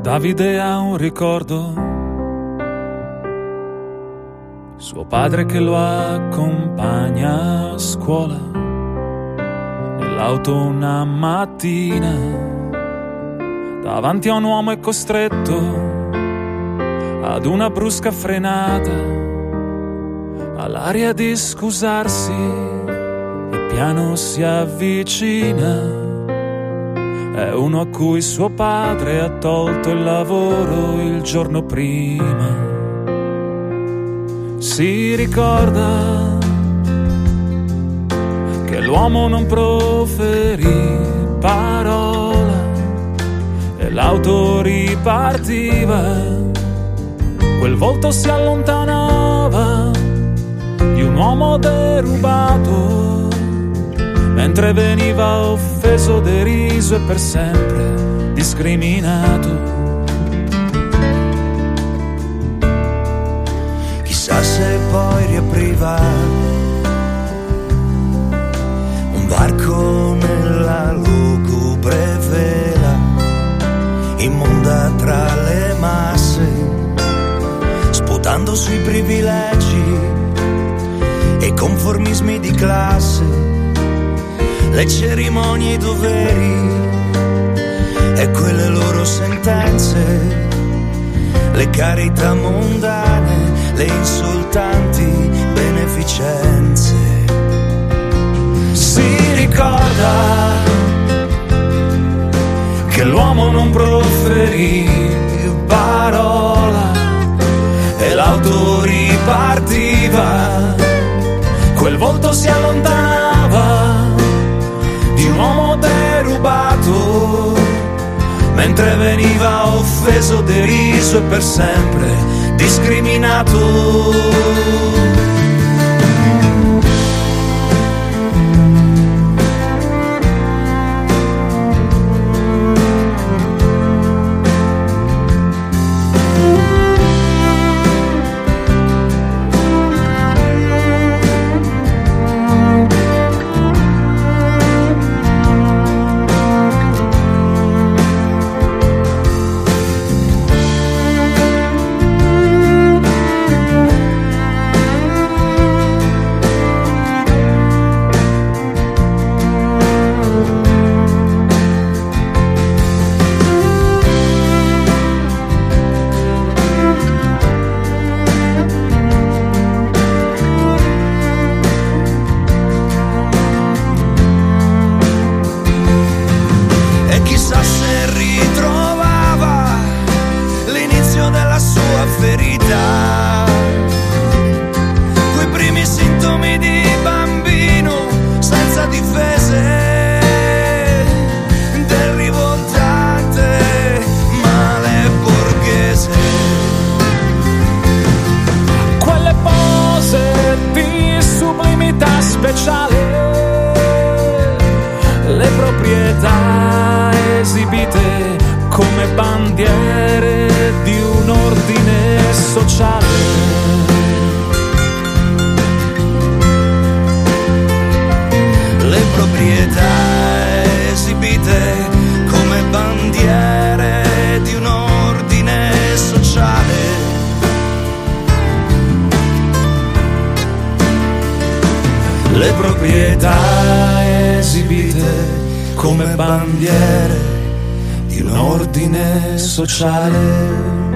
Davide ha un ricordo, suo padre che lo accompagna a scuola. Nell'auto una mattina, davanti a un uomo è costretto ad una brusca frenata, all'aria di scusarsi e piano si avvicina. È uno a cui suo padre ha tolto il lavoro il giorno prima. Si ricorda che l'uomo non proferì parola e l'auto ripartiva. Quel volto si allontanava di un uomo derubato, mentre veniva offeso, deriso e per sempre discriminato. Chissà se poi riapriva un barco nella lugubre vela, immonda tra le masse, sputando sui privilegi e conformismi di classe, le cerimonie e i doveri e quelle loro sentenze, le carità mondane, le insultanti beneficenze. Si ricorda che l'uomo non proferì parola e l'auto ripartiva. Quel volto si allontanava di un uomo derubato, mentre veniva offeso, deriso e per sempre discriminato. Le proprietà esibite come bandiere di un ordine sociale. Le proprietà esibite come bandiere di un ordine sociale. Le proprietà esibite come bandiere di un ordine sociale.